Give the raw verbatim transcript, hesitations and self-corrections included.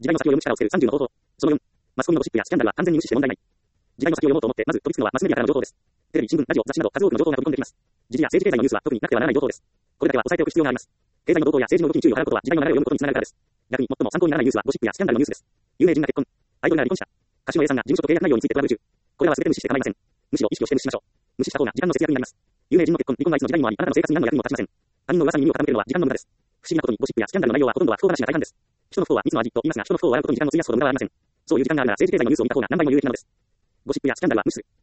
時代の先を読む力をつけるさんじゅうの方法。そのよん、マスコミのゴシップやスキャンダルは完全に無視して問題ない。時代の先を読もうと思って、まず飛びつくのはマスメディアからの情報です。テレビ、新聞、ラジオ、雑誌など数多くの情報が飛び込んできます。時事や政治経済のニュースは特になくてはならない情報です。これだけは抑えておく必要があります。経済の動向や政治の動きに注意を払うことは時代の流れを読むことにつながるからです。逆に最も参考にならないニュースはゴシップやスキャンダルのニュースです。有名人が結婚、アイドルが離婚した。歌手の A さんが事務所と契約内容についてトラブル中。これらは全て無視して構いません。むしろ意識をして無視しましょう。無視した方が時間の節約になります。有名人の結婚、離婚はいつの時代にもあり、あなたの生活に何の役にも立ちません。他人の噂に耳を傾けるのは時間の無駄です。不思議なことにゴシップやスキャンダルの内容はほとんどは不幸話が大半です。人の不幸は蜜の味と言いますが、人の不幸を笑うことに時間を費やすほど無駄はありません。そういう時間があるなら政治経済のニュースを見た方が何倍も有益なのです。ゴシップやスキャンダルは無視する。